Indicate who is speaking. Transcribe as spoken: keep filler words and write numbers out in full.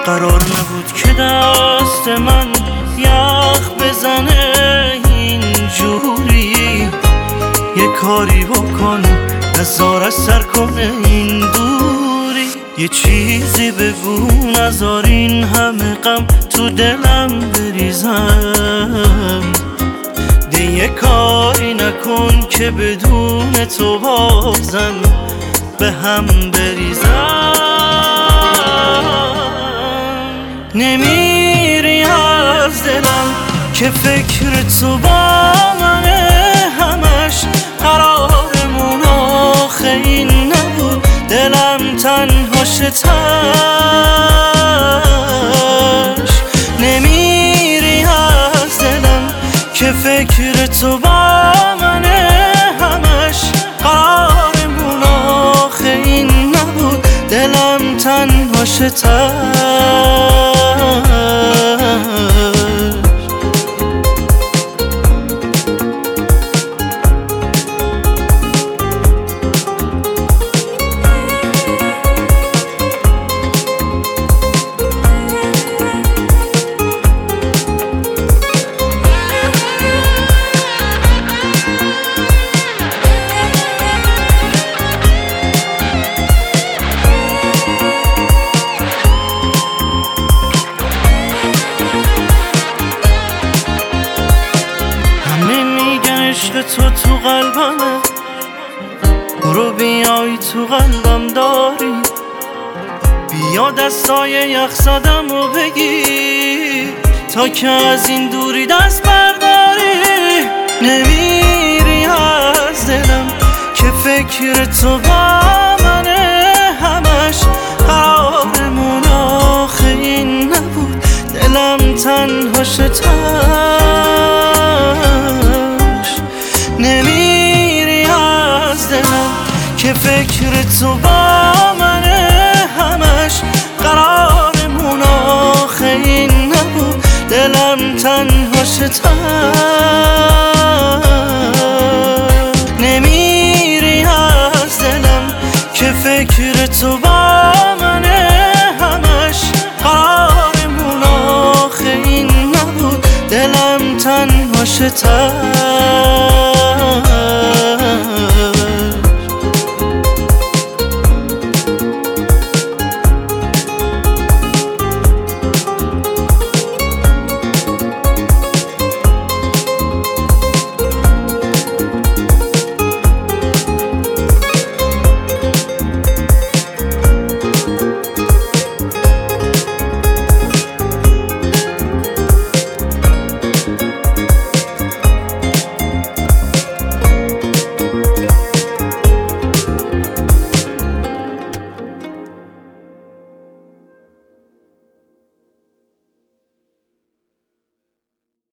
Speaker 1: قرار نبود که دست من یخ بزنه اینجوری. یه کاری بکن نزار از سر کنه این دوری. یه چیزی بگو نزار این همه غم تو دلم بریزم. ده یه کاری نکن که بدون تو بازم به هم بریزم. نمیری از دلم که فکر تو با منه همش. قرارمون آخه این نبود دلم تنها شتش. نمیری از دلم که فکر تو با منه همش. قرارمون آخه این نبود دلم تنها شتش. عشق تو تو قلبمه، برو بیای تو قلبم داری. بیا دستای یخ زدم و بگی تا که از این دوری دست برداری. نمیری از دلم که فکر تو با منه همش. قرارمون آخه این نبود دلم تنها شتش. نمیری از دلم که فکر تو با منه همش. قرارمون آخه این نبود دلم تنها شتش.